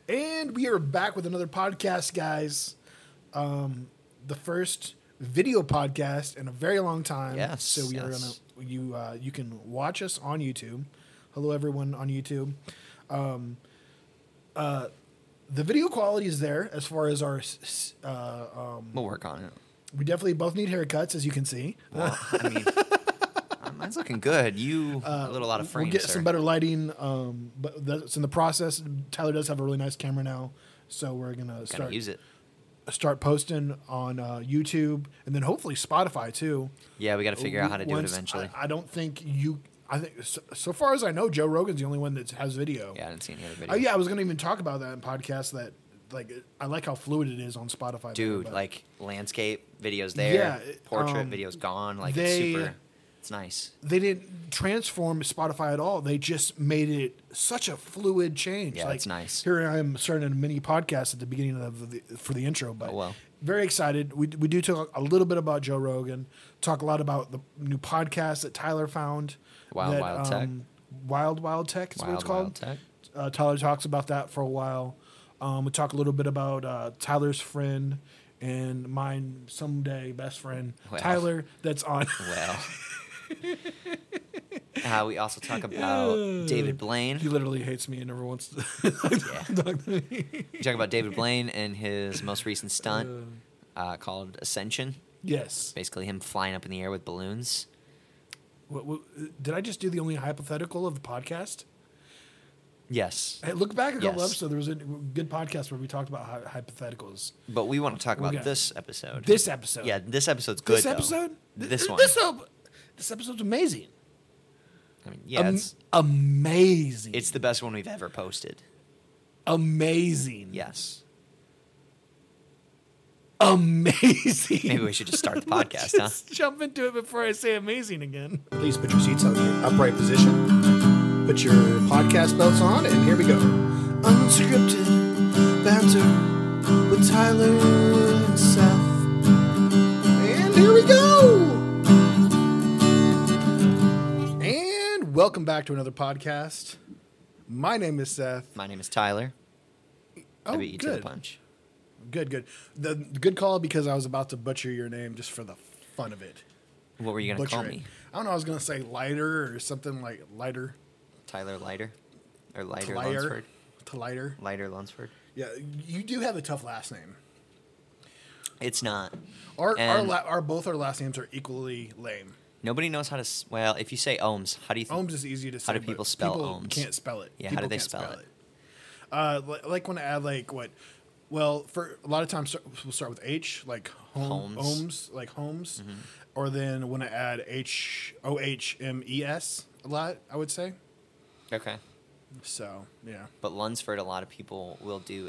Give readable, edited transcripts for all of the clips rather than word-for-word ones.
And we are back with another podcast, guys. The first video podcast in a very long time. Yes. So we are gonna you can watch us on YouTube. Hello, everyone on YouTube. The video quality is there as far as our. We'll work on it. We definitely both need haircuts, as you can see. Well, I mean, mine's looking good. You a little out of frame, We'll get sir. some better lighting, but that's in the process. Tyler does have a really nice camera now, so we're gonna Gotta use it. start posting on YouTube and then hopefully Spotify too. Yeah, we got to figure out how to do it Once- eventually. I don't think you. I think so far as I know, Joe Rogan's the only one that has video. Yeah, I didn't see any other videos. Yeah, I was gonna even talk about that in podcast. That like I like how fluid it is on Spotify. Dude, but like landscape videos there, Yeah, portrait videos gone. Like they- it's super. It's nice. they didn't transform Spotify at all. They just made it such a fluid change. Yeah, like, it's nice. Here I am starting a mini podcast at the beginning of for the intro, but Oh, well. very excited. We do talk a little bit about Joe Rogan. Talk a lot about the new podcast that Tyler found. Wild that, Wild Tech. Wild Tech is what it's called. Wild Tech. Tyler talks about that for a while. We talk a little bit about Tyler's friend and mine someday best friend Well. Tyler. That's on. Well. We also talk about David Blaine. He literally hates me and never wants to Yeah. talk to me. We talk about David Blaine and his most recent stunt called Ascension. Yes. Basically, him flying up in the air with balloons. What, did I just do the only hypothetical of the podcast? Yes, Hey, look back a couple Yes. episodes. There was a good podcast where we talked about hypotheticals. but we want to talk about Okay. this episode. This episode. Yeah, this episode's good. This episode? Though. This one. This episode's amazing. I mean, yeah, Amazing. it's the best one we've ever posted. amazing. Yes. Amazing. Maybe we should just start the podcast, huh? Just jump into it before I say amazing again. Please put your seats on your upright position. Put your podcast belts on, and here we go. Unscripted banter with Tyler and Seth. And here we go. And welcome back to another podcast. My name is Seth. My name is Tyler. I Oh, beat you to the good. punch. Good. The good call because I was about to butcher your name just for the fun of it. What were you going to Butcher call it. me? I don't know. I was gonna say lighter or something like lighter. Tyler Lighter? Or Lighter Lighter. Lunsford? To lighter. Lighter Lunsford? Yeah, you do have a tough last name. It's not. Our And- both our last names are equally lame. Nobody knows how to... Well, if you say Ohms, how do you think... Ohms is easy to say. How do but people spell people Ohms? Can't spell it. Yeah, how do People they can't spell it? Like when I add like what? Well, for a lot of times we'll start with H, like Holmes. Ohms, like Holmes, or then when I add Ohmes a lot, I would say. Okay. So yeah. But Lunsford, a lot of people will do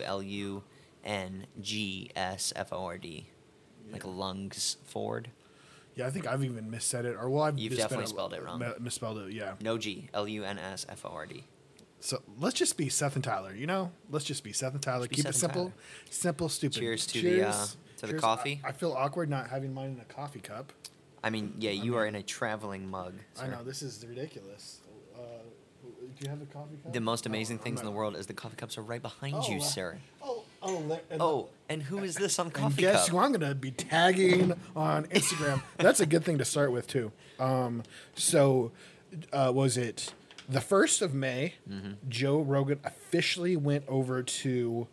Lungsford. Like Lungsford. Yeah, I think I've even missaid it, or well, I've You've misspelled definitely spelled it wrong. Misspelled it, yeah. No G. Lunsford. So let's just be Seth and Tyler. You know, let's just be Seth and Tyler. be Keep it Seth and simple, simple, stupid. Cheers to Cheers. the Cheers. coffee. I feel awkward not having mine in a coffee cup. I mean, yeah, you are in a traveling mug. I sir. know this is ridiculous. Do you have a coffee cup? The most amazing Oh, things in I'm the not- world is the coffee cups are right behind you, sir. Oh, And who is this on and coffee guess cup? who I'm going to be tagging on Instagram? That's a good thing to start with too. Was it the 1st of May? Mm-hmm. Joe Rogan officially went over to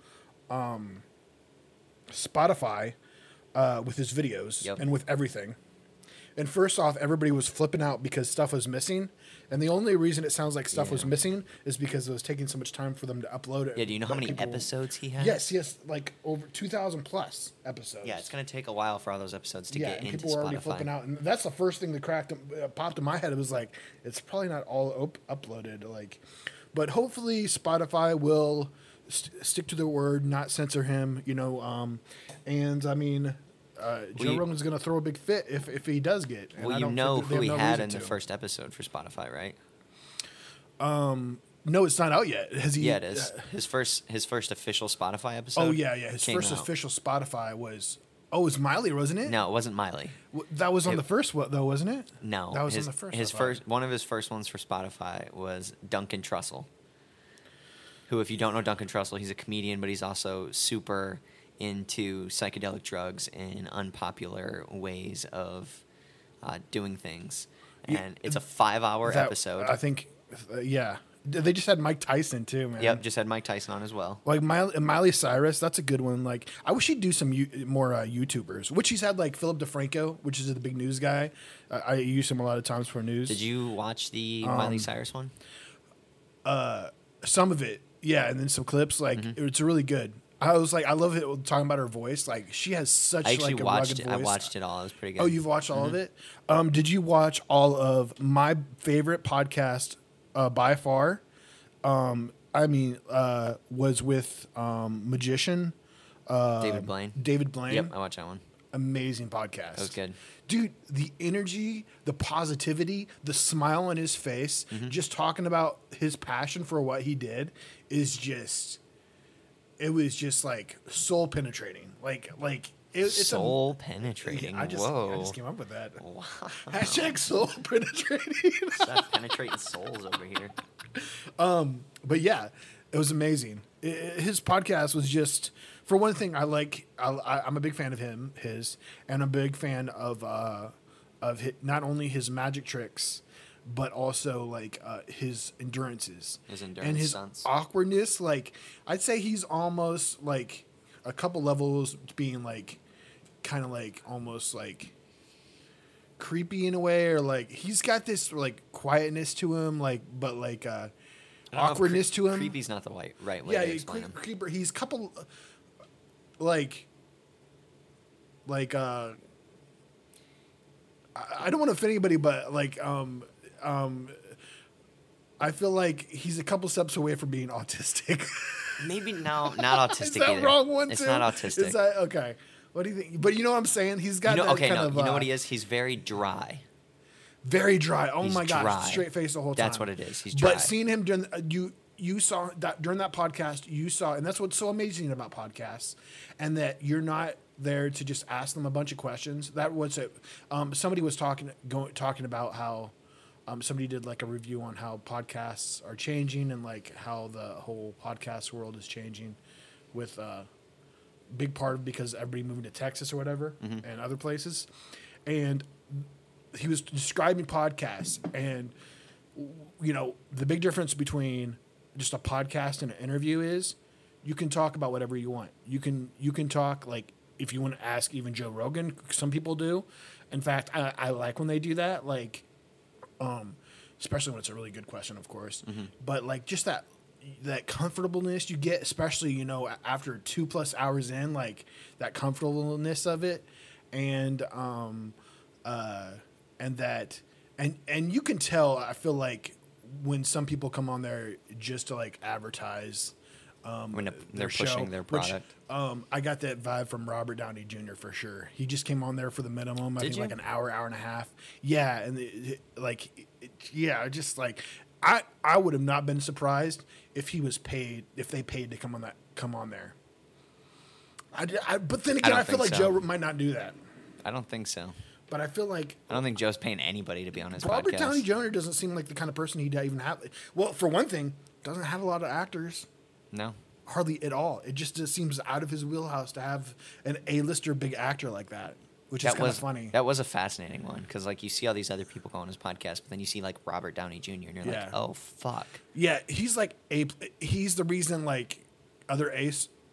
Spotify with his videos Yep. and with everything. And first off, everybody was flipping out because stuff was missing. And the only reason it sounds like stuff was missing is because it was taking so much time for them to upload it. Yeah, do you know how But many people- episodes he has? Yes, like over 2,000 plus episodes. Yeah, it's going to take a while for all those episodes to Yeah, get and into people were already Spotify. flipping out, and that's the first thing that popped in my head. It was like, it's probably not all uploaded. Like, but hopefully Spotify will stick to their word, not censor him. You know, and I mean, Joe Rogan's going to throw a big fit if he does get. And Well, I you don't know think that who they he have no had reason in the to. first episode for Spotify, right? No, it's not out yet. Has he? Yeah, it is. His first official Spotify episode. Oh yeah. His came first out. official Spotify was. Oh, it was Miley, wasn't it? No, it wasn't Miley. That was on It- the first one, though, wasn't it? No, That was his, on the first. His I thought. one of his first ones for Spotify was Duncan Trussell, who, if you don't know Duncan Trussell, he's a comedian, but he's also super into psychedelic drugs and unpopular ways of doing things. And it's a 5-hour episode. I think, yeah. They just had Mike Tyson too, man. Yep, just had Mike Tyson on as well. Like Miley Cyrus, that's a good one. Like, I wish he'd do some more YouTubers, which he's had, like Philip DeFranco, which is the big news guy. I use him a lot of times for news. Did you watch the Miley Cyrus one? Some of it, yeah, and then some clips. Like, it's really good. I was like, I love it talking about her voice. Like, she has such like a rugged voice. I watched it all. It was pretty good. Oh, you've watched all of it? Did you watch all of my favorite podcast by far? Was with magician David Blaine. David Blaine. Yep, I watched that one. Amazing podcast. That was good. Dude, the energy, the positivity, the smile on his face, just talking about his passion for what he did is just, it was just like soul penetrating. It's soul penetrating. I just came up with that. Wow. Hashtag soul penetrating. Stop penetrating souls over here. But yeah, it was amazing. His podcast was just, for one thing, I'm a big fan of his, and I'm a big fan of not only his magic tricks, but also like his endurances. And his stunts. Awkwardness. Like, I'd say he's almost like a couple levels being like, kind of like almost like creepy in a way, or like he's got this like quietness to him, like, but like awkwardness to him. Creepy's not the right way to explain him. Creeper. He's a couple like I don't want to offend anybody, but like I feel like he's a couple steps away from being autistic. Maybe not autistic. Is that either. wrong one It's too? not autistic. Is that okay? What do you think? But you know what I'm saying? He's got that kind of. You know what he is? He's very dry. Very dry. Oh He's my dry. gosh, straight face the whole time. That's what it is. He's dry. But seeing him during you saw that during that podcast, you saw, and that's what's so amazing about podcasts, and that you're not there to just ask them a bunch of questions. That was it. Somebody was talking about how somebody did like a review on how podcasts are changing and like how the whole podcast world is changing with big part of because everybody moving to Texas or whatever and other places. And he was describing podcasts, and you know, the big difference between just a podcast and an interview is you can talk about whatever you want. You can talk, like, if you want to ask even Joe Rogan, some people do. In fact, I like when they do that, like, especially when it's a really good question, of course. But like just that comfortableness you get, especially, you know, after 2+ hours in, like that comfortableness of it, and you can tell, I feel like, when some people come on there just to like advertise when they're show, pushing their product. I got that vibe from Robert Downey Jr. for sure. He just came on there for the minimum. I think like an hour and a half. Yeah, and just like I would have not been surprised if they paid to come on there. But then again, I feel like Joe might not do that. I don't think so. But I feel like I don't think Joe's paying anybody to be on his Robert podcast. Downey Jr. doesn't seem like the kind of person he'd even have. Well, for one thing, doesn't have a lot of actors. No. Hardly at all. It just seems out of his wheelhouse to have an A-lister big actor like that, which is kind of funny. That was a fascinating one, because like you see all these other people go on his podcast, but then you see like Robert Downey Jr. and you're like, oh fuck. Yeah, he's like he's the reason like other A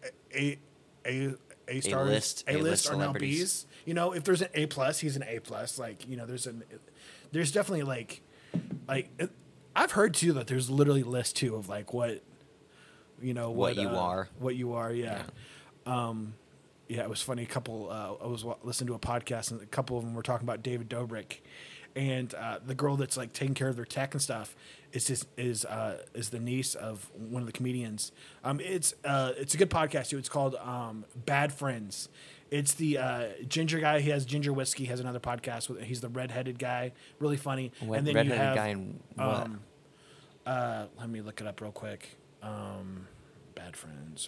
stars, A-list are now Bs. You know, if there's an A+, he's an A+. Like, you know, there's definitely like I've heard too that there's literally lists too of like what, you know, what you are. Yeah. Yeah, it was funny. I was listening to a podcast, and a couple of them were talking about David Dobrik, and the girl that's like taking care of their tech and stuff is the niece of one of the comedians. It's a good podcast too. It's called Bad Friends. It's the ginger guy. He has Ginger Whiskey. Has another podcast. He's the redheaded guy. Really funny. And then you have guy in what? Let me look it up real quick. Bad Friends.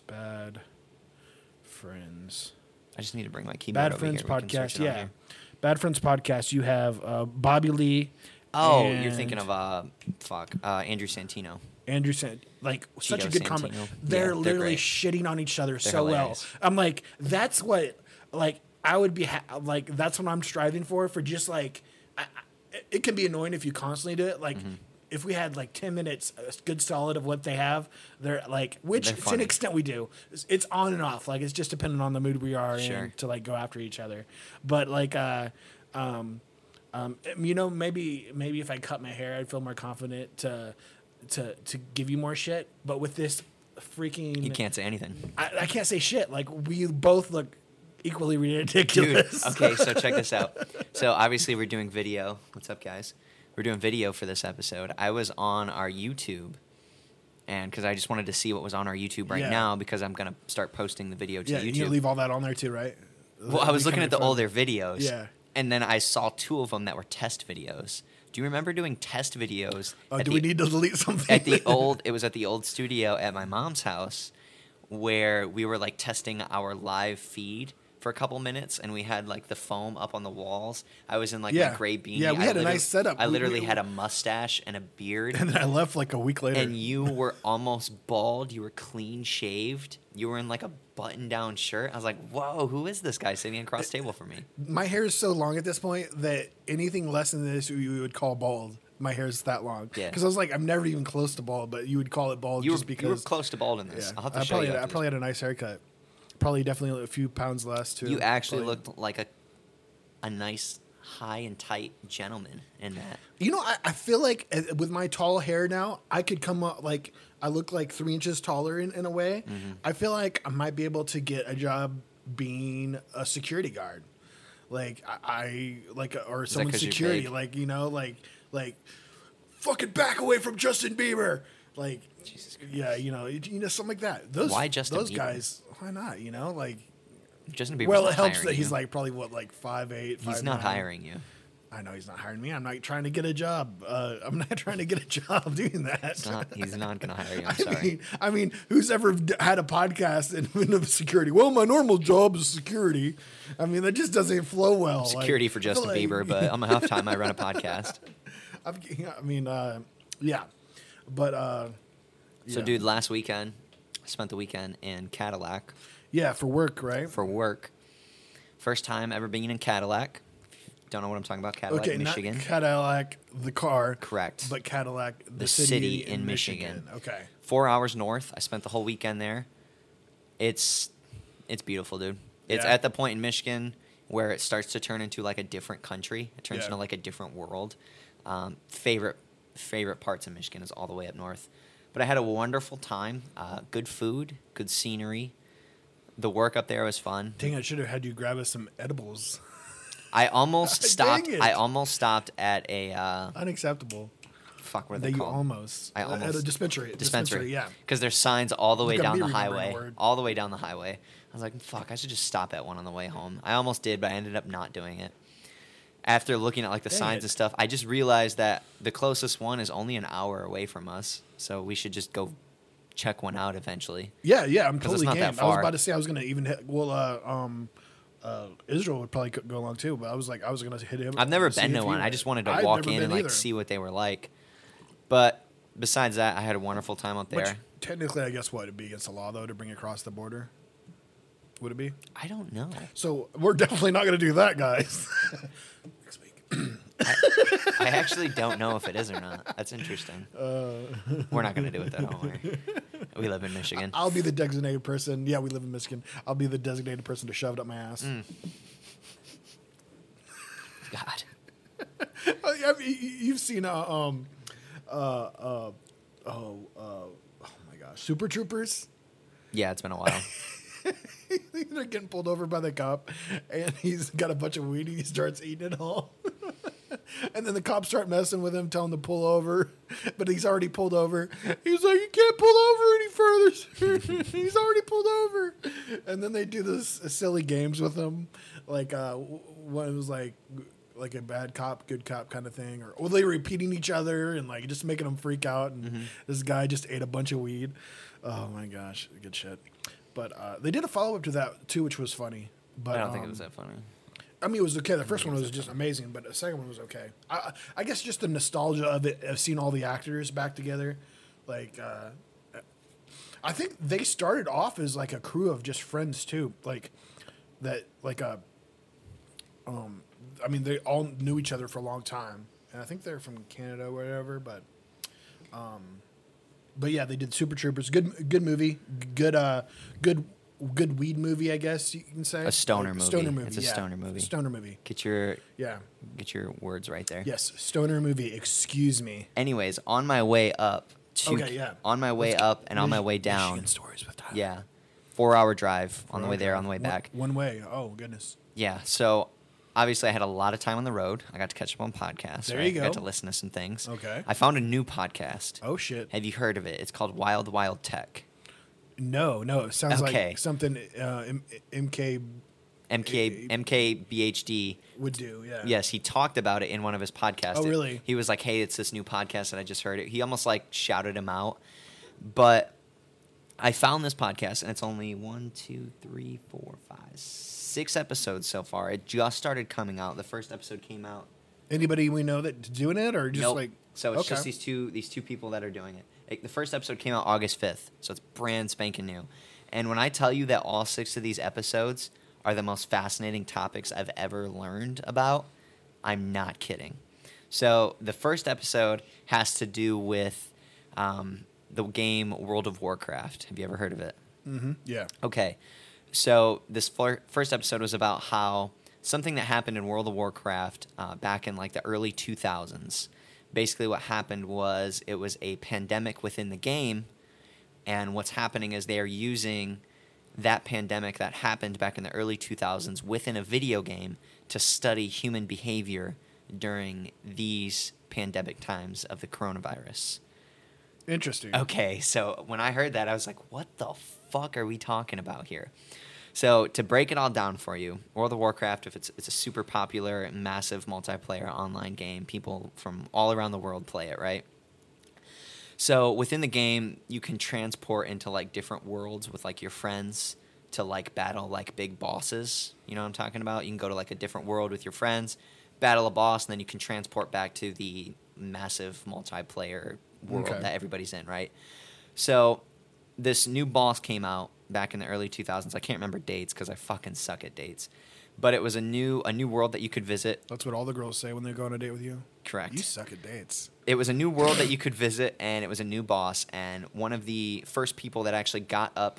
I just need to bring my keyboard Bad over Friends here. We can podcast. search it on Yeah. here. Bad Friends podcast. You have Bobby Lee. Oh, you're thinking of Andrew Santino. Andrew like such a Cheeto good comment. Santino. They're Yeah, literally great. shitting on each other so hilarious. well. I'm like, that's what like I would be like. That's what I'm striving for just like. It can be annoying if you constantly do it. Like if we had like 10 minutes, a good solid of what they have, they're like, which They're to an funny. extent we do. It's on and off. Like it's just depending on the mood we are Sure. in to like go after each other. But like, you know, maybe if I cut my hair, I'd feel more confident to give you more shit. But with this freaking, You can't say anything. I can't say shit. Like we both look equally Dude, ridiculous. okay, so check this out. So obviously we're doing video. What's up, guys? We're doing video for this episode. I was on our YouTube, and because I just wanted to see what was on our YouTube right Yeah. now, because I'm gonna start posting the video to Yeah, YouTube. you leave all that on there too, right? Well, I was looking at the older videos, Yeah. and then I saw 2 of them that were test videos. Do you remember doing test videos? Oh, at do the- we need to delete something? at the old? It was at the old studio at my mom's house, where we were like testing our live feed for a couple minutes, and we had like the foam up on the walls. I was in like Yeah. my gray beanie. Yeah, we I had a literally- nice setup. I We- literally we- had a mustache and a beard. And then I left like a week later. And you were almost bald. You were clean shaved. You were in like a button-down shirt. I was like, "Whoa, who is this guy sitting across the table from me?" My hair is so long at this point that anything less than this you would call bald. My hair is that long. Yeah. Because I was like, I'm never even close to bald, but you would call it bald You were, just you were because. close to bald in this. Yeah. I'll have to I show probably, you. I after probably had a nice haircut. Probably definitely a few pounds less too. this. You actually Probably. looked like a nice, high and tight gentleman in that. You know, I feel like with my tall hair now, I could come up like I look like 3 inches taller in a way. Mm-hmm. I feel like I might be able to get a job being a security guard, like I like or someone's 'cause you're security, big? like you know, like fucking back away from Justin Bieber, like yeah, you know, something like that. Those Why Justin those Bieber? guys? Why not? You know, like Justin Bieber's well, not it helps hiring that he's you. like probably what like 5'8". He's not 5'9". hiring you. I know he's not hiring me. I'm not trying to get a job. I'm not trying to get a job doing that. He's not going to hire you. I'm sorry. I mean, who's ever had a podcast and been of security? Well, my normal job is security. I mean, that just doesn't flow well. Security Like, for I feel Justin like- Bieber, but on my half time I run a podcast. I mean, yeah, but So, yeah. dude, last weekend, I spent the weekend in Cadillac yeah, for work, right? for work. First time ever being in Cadillac. Don't know what I'm talking about. Cadillac, Okay, Michigan. not Cadillac, the car. Correct. But Cadillac, the city in Michigan. Okay. 4 hours north. I spent the whole weekend there. It's beautiful, dude. It's Yeah. at the point in Michigan where it starts to turn into like a different country. It turns Yeah. into like a different world. Favorite parts of Michigan is all the way up north. But I had a wonderful time. Good food, good scenery. The work up there was fun. Dang, I should have had you grab us some edibles. I almost Dang stopped. it. I almost stopped at a Unacceptable. fuck. What are That they you called? almost. I At almost a dispensary. dispensary. Yeah. Because there's signs all the way Look at down me the remembering highway. a word. All the way down the highway. I was like, fuck, I should just stop at one on the way home. I almost did, but I ended up not doing it. After looking at like the Dang signs it. and stuff, I just realized that the closest one is only an hour away from us. So we should just go check one out eventually. Yeah, I'm 'Cause it's totally not game. that I was far. about to say I was gonna even hit. Well, Israel would probably go along too, but I was gonna hit him. I've never see been if to he one. would. I just wanted to I've walk never in been and like either. see what they were like. But besides that, I had a wonderful time up there. Which technically, I guess what it'd be against the law though to bring across the border. Would it be? I don't know. So we're definitely not gonna do that, guys. Next week. I actually don't know if it is or not. That's interesting. We're not going to do it though, don't worry. We live in Michigan. I'll be the designated person. Yeah, we live in Michigan. I'll be the designated person to shove it up my ass. God. I mean, you've seen oh my gosh, Super Troopers. Yeah, it's been a while. They're getting pulled over by the cop, and he's got a bunch of weed, and he starts eating it all. And then the cops start messing with him, telling him to pull over, but he's already pulled over. He's like, "You can't pull over any further." He's already pulled over. And then they do this silly games with him, like one was like a bad cop, good cop kind of thing, or they were repeating each other and like just making them freak out. And this guy just ate a bunch of weed. Oh my gosh, good shit. But they did a follow up to that too, which was funny. But I don't think it was that funny. I mean, it was okay. The first one was just amazing, but the second one was okay. I guess just the nostalgia of it, of seeing all the actors back together, Like, I think they started off as like a crew of just friends too. Like that, like I mean, they all knew each other for a long time, and I think they're from Canada or whatever. But yeah, they did Super Troopers. Good movie. Good weed movie, I guess you can say. A stoner movie. Stoner movie. It's a stoner movie. Stoner movie. Get your Yeah. words right there. Yes, stoner movie. Excuse me. Anyways, on my way up to Okay, yeah. on my way up and on my way down. Michigan stories with Tyler. Yeah. 4-hour drive on the way there, on the way back. One way. Oh goodness. Yeah. So obviously I had a lot of time on the road. I got to catch up on podcasts. There right? you I got go. to listen to some things. Okay. I found a new podcast. Oh shit. Have you heard of it? It's called Wild Wild Tech. No. It sounds Okay. like something MK MKBHD. would do. Yeah. Yes, he talked about it in one of his podcasts. Oh, really? He was like, "Hey, it's this new podcast that I just heard it." He almost like shouted him out. But I found this podcast, and it's only 6 episodes so far. It just started coming out. The first episode came out. Anybody we know that's doing it, or just Nope. like? So it's okay. just these two people that are doing it. The first episode came out August 5th, so it's brand spanking new. And when I tell you that all 6 of these episodes are the most fascinating topics I've ever learned about, I'm not kidding. So the first episode has to do with the game World of Warcraft. Have you ever heard of it? Mm-hmm. Yeah. Okay. So this first episode was about how something that happened in World of Warcraft back in like the early 2000s. Basically what happened was it was a pandemic within the game, and what's happening is they are using that pandemic that happened back in the early 2000s within a video game to study human behavior during these pandemic times of the coronavirus. Interesting. Okay, so when I heard that, I was like, what the fuck are we talking about here? So to break it all down for you, World of Warcraft, if it's a super popular, massive multiplayer online game. People from all around the world play it, right? So within the game, you can transport into like different worlds with like your friends to like battle like big bosses. You know what I'm talking about? You can go to like a different world with your friends, battle a boss, and then you can transport back to the massive multiplayer world that everybody's in, right? So this new boss came out back in the early 2000s. I can't remember dates because I fucking suck at dates. But it was a new world that you could visit. That's what all the girls say when they go on a date with you. Correct. You suck at dates. It was a new world that you could visit, and it was a new boss. And one of the first people that actually got up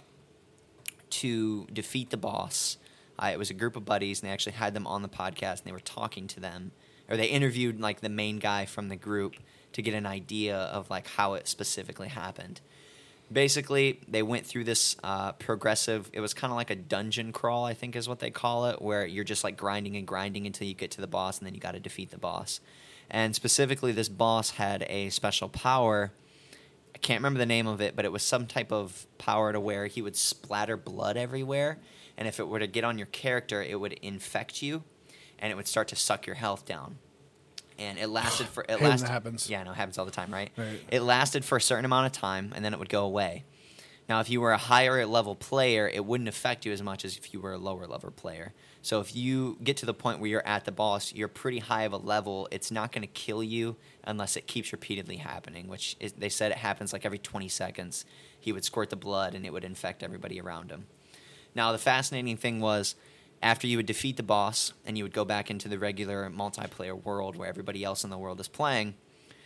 to defeat the boss, it was a group of buddies, and they actually had them on the podcast, and they were talking to them. Or they interviewed like the main guy from the group to get an idea of like how it specifically happened. Basically, they went through this progressive, it was kind of like a dungeon crawl, I think is what they call it, where you're just like grinding and grinding until you get to the boss, and then you got to defeat the boss. And specifically, this boss had a special power. I can't remember the name of it, but it was some type of power to where he would splatter blood everywhere, and if it were to get on your character, it would infect you, and it would start to suck your health down. And it lasted for That happens. Yeah, no, it happens all the time, right? Right. It lasted for a certain amount of time, and then it would go away. Now, if you were a higher level player, it wouldn't affect you as much as if you were a lower level player. So if you get to the point where you're at the boss, you're pretty high of a level. It's not going to kill you unless it keeps repeatedly happening, which is, they said it happens like every 20 seconds. He would squirt the blood, and it would infect everybody around him. Now, the fascinating thing was, after you would defeat the boss and you would go back into the regular multiplayer world where everybody else in the world is playing,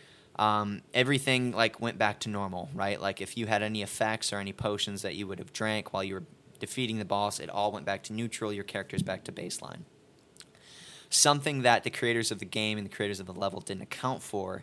everything like went back to normal, right? Like if you had any effects or any potions that you would have drank while you were defeating the boss, it all went back to neutral. Your character's back to baseline. Something that the creators of the game and the creators of the level didn't account for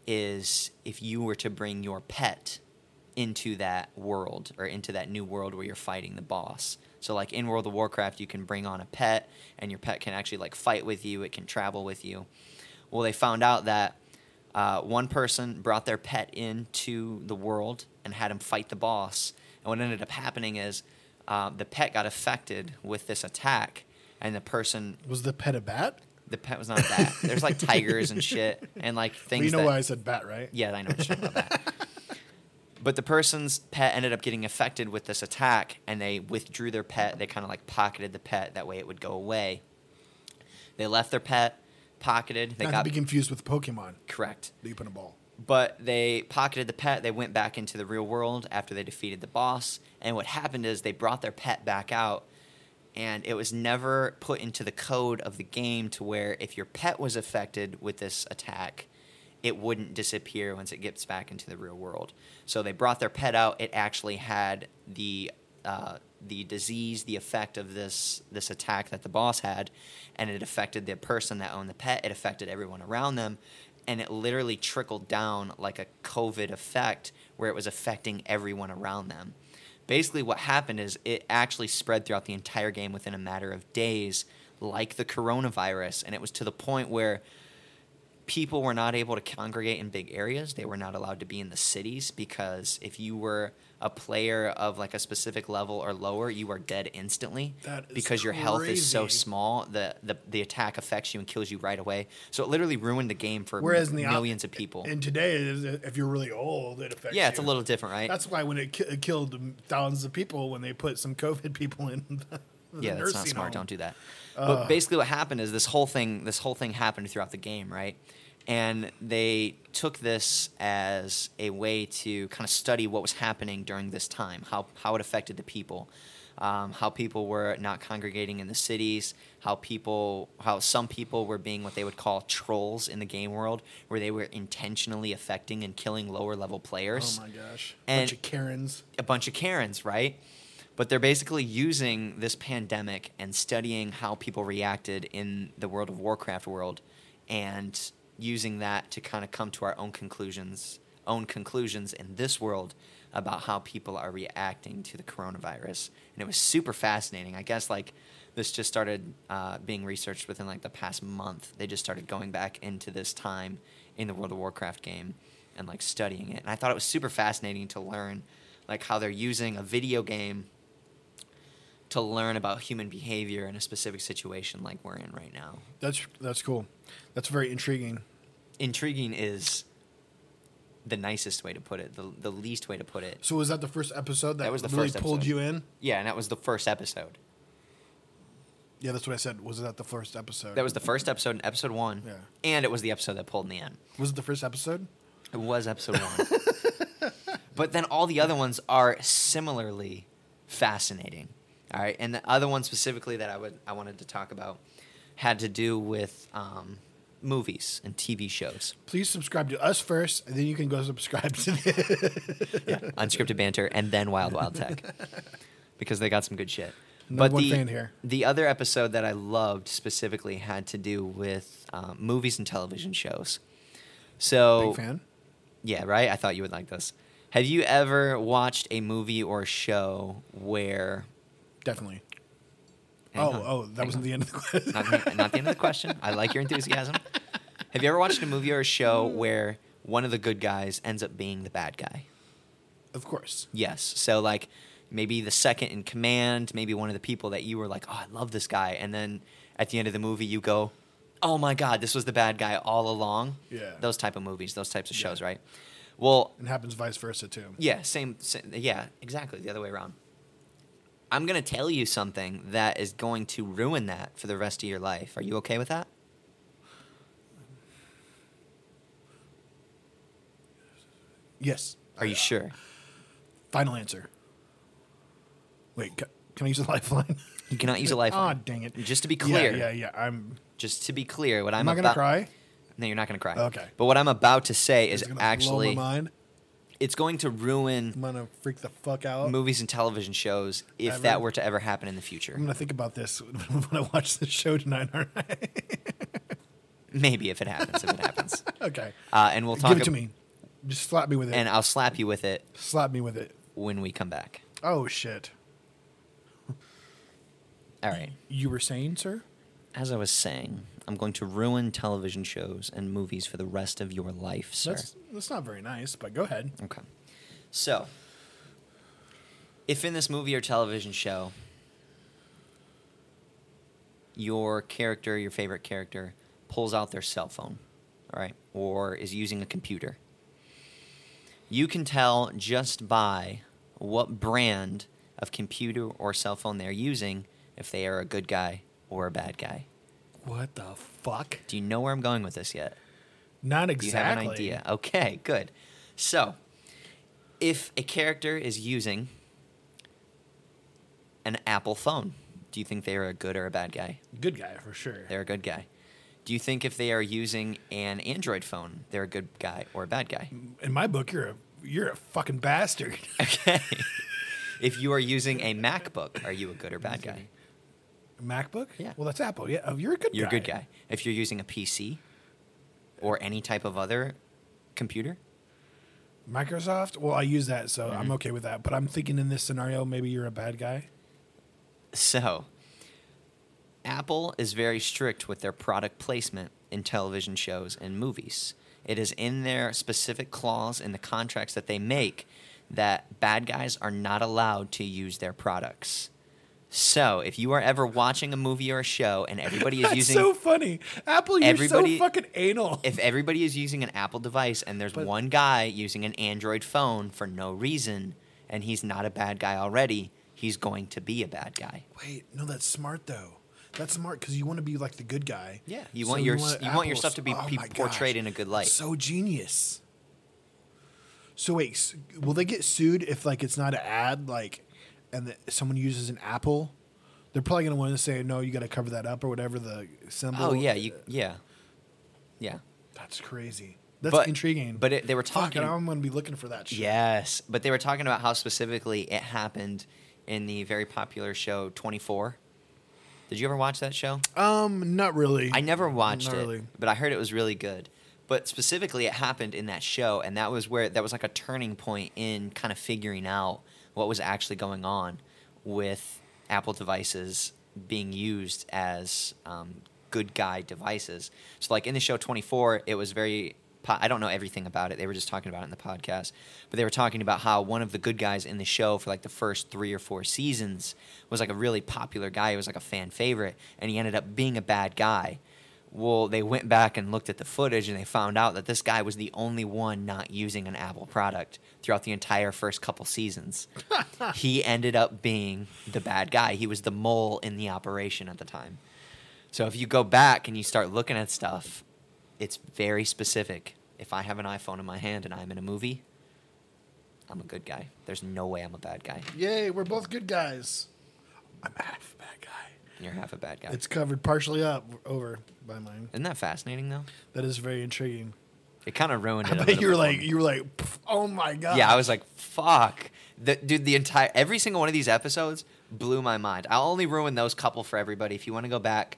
is if you were to bring your pet into that world or into that new world where you're fighting the boss. So like in World of Warcraft, you can bring on a pet, and your pet can actually like fight with you. It can travel with you. Well, they found out that one person brought their pet into the world and had him fight the boss. And what ended up happening is the pet got affected with this attack, and the person... Was the pet a bat? The pet was not a bat. There's like tigers and shit and like things. But you know that, why I said bat, right? Yeah, I know what you're talking about that. But the person's pet ended up getting affected with this attack, and they withdrew their pet. They kind of like pocketed the pet. That way it would go away. They left their pet pocketed. They Not got to be confused with Pokemon. correct. That you put in a ball. But they pocketed the pet. They went back into the real world after they defeated the boss. And what happened is they brought their pet back out, and it was never put into the code of the game to where if your pet was affected with this attack, it wouldn't disappear once it gets back into the real world. So they brought their pet out. It actually had the disease, the effect of this attack that the boss had, and it affected the person that owned the pet. It affected everyone around them, and it literally trickled down like a COVID effect where it was affecting everyone around them. Basically what happened is it actually spread throughout the entire game within a matter of days, like the coronavirus, and it was to the point where people were not able to congregate in big areas. They were not allowed to be in the cities because if you were a player of like a specific level or lower, you are dead instantly because your health is so small. The attack affects you and kills you right away. So it literally ruined the game for millions of people. And today, if you're really old, it affects you. Yeah, it's a little different, right? That's why when it killed thousands of people when they put some COVID people in the yeah, that's not smart. home. Don't do that. But basically what happened is this whole thing happened throughout the game, right? And they took this as a way to kind of study what was happening during this time, how it affected the people, how people were not congregating in the cities, how some people were being what they would call trolls in the game world, where they were intentionally affecting and killing lower level players. Oh my gosh. And a bunch of Karens, right? But they're basically using this pandemic and studying how people reacted in the World of Warcraft world and using that to kind of come to our own conclusions in this world about how people are reacting to the coronavirus. And it was super fascinating. I guess like this just started being researched within like the past month. They just started going back into this time in the World of Warcraft game and like studying it. And I thought it was super fascinating to learn like how they're using a video game to learn about human behavior in a specific situation like we're in right now. That's cool. That's very intriguing. Intriguing is the nicest way to put it, the least way to put it. So was that the first episode that was the really first pulled episode. you in? Yeah, and that was the first episode. Yeah, that's what I said. Was that the first episode? That was the first episode in episode 1. Yeah. And it was the episode that pulled me in. Was it the first episode? It was episode 1. But then all the other ones are similarly fascinating. All right, and the other one specifically that I wanted to talk about had to do with movies and TV shows. Please subscribe to us first, and then you can go subscribe to Unscripted Banter, and then Wild Wild Tech, because they got some good shit. But one fan here. The other episode that I loved specifically had to do with movies and television shows. So, big fan. Yeah, right. I thought you would like this. Have you ever watched a movie or show where? Definitely. That wasn't the end of the question. Not the end of the question. I like your enthusiasm. Have you ever watched a movie or a show where one of the good guys ends up being the bad guy? Of course. Yes. So, like, maybe the second in command, maybe one of the people that you were like, oh, I love this guy. And then at the end of the movie, you go, oh, my God, this was the bad guy all along. Yeah. Those type of movies, those types of shows, right? Well, it happens vice versa, too. Yeah, same. Yeah, exactly. The other way around. I'm going to tell you something that is going to ruin that for the rest of your life. Are you okay with that? Yes. Are you sure? Final answer. Wait, can I use a lifeline? You cannot use a lifeline. Oh, dang it. Just to be clear. Yeah. Just to be clear, what I'm not going to cry? No, you're not going to cry. Okay. But what I'm about to say is actually... blow my mind? It's going to ruin... I'm going to freak the fuck out. ...movies and television shows if that were to ever happen in the future. I'm going to think about this when I watch the show tonight, aren't I? Maybe if it happens, Okay. And we'll talk... Give it to me. Just slap me with it. And I'll slap you with it. Slap me with it. When we come back. Oh, shit. All right. You were saying, sir? As I was saying, I'm going to ruin television shows and movies for the rest of your life, sir. That's not very nice, but go ahead. Okay. So, if in this movie or television show, your favorite character, pulls out their cell phone, all right, or is using a computer, you can tell just by what brand of computer or cell phone they're using if they are a good guy or a bad guy. What the fuck? Do you know where I'm going with this yet? Not Do you have an exactly. idea? Okay, good. So, if a character is using an Apple phone, do you think they are a good or a bad guy? Good guy for sure. They're a good guy. Do you think if they are using an Android phone, they're a good guy or a bad guy? In my book, you're a fucking bastard. Okay. If you are using a MacBook, are you a good or bad guy? MacBook? Yeah. Well, that's Apple. Yeah, you're a good guy. You're a good guy. If you're using a PC or any type of other computer, Microsoft? Well, I use that, so Mm-hmm. I'm okay with that. But I'm thinking in this scenario, maybe you're a bad guy. so Apple is very strict with their product placement in television shows and movies. It is in their specific clause in the contracts that they make that bad guys are not allowed to use their products. So, if you are ever watching a movie or a show and everybody is That's using so funny. Apple, you're so Everybody- fucking anal. if everybody is using an Apple device and there's But- one guy using an Android phone for no reason and he's not a bad guy already, he's going to be a bad guy. Wait, no, that's smart though. That's smart because you want to be like the good guy. Yeah, you So want your Apple- your stuff to be oh my portrayed gosh. in a good light. So genius. So wait, will they get sued if like it's not an ad, like, and someone uses an Apple? They're probably gonna want to say no. You got to cover that up or whatever the symbol. Oh yeah, yeah. That's crazy. That's But- intriguing. But they were Fuck, talking. I'm gonna be looking for that shit. Yes, but they were talking about how specifically it happened in the very popular show 24. Did you ever watch that show? Not really. I never watched Not it, really. but I heard it was really good. But specifically, it happened in that show, and that was like a turning point in kind of figuring out what was actually going on with Apple devices being used as good guy devices. So, like in the show 24, it was very. I don't know everything about it. They were just talking about it in the podcast, but they were talking about how one of the good guys in the show for like the first 3 or 4 seasons was like a really popular guy. He was like a fan favorite, and he ended up being a bad guy. Well, they went back and looked at the footage, and they found out that this guy was the only one not using an Apple product throughout the entire first couple seasons. He ended up being the bad guy. He was the mole in the operation at the time. So if you go back and you start looking at stuff, it's very specific. If I have an iPhone in my hand and I'm in a movie, I'm a good guy. There's no way I'm a bad guy. Yay, we're both good guys. I'm half a bad guy. You're half a bad guy. It's covered partially up over by mine. Isn't that fascinating, though? That is very intriguing. It kind of ruined it. I a bet little you were bit for like, me. "Pff, oh my god. Yeah, I was like, fuck. Dude, every single one of these episodes blew my mind. I'll only ruin those couple for everybody. If you want to go back,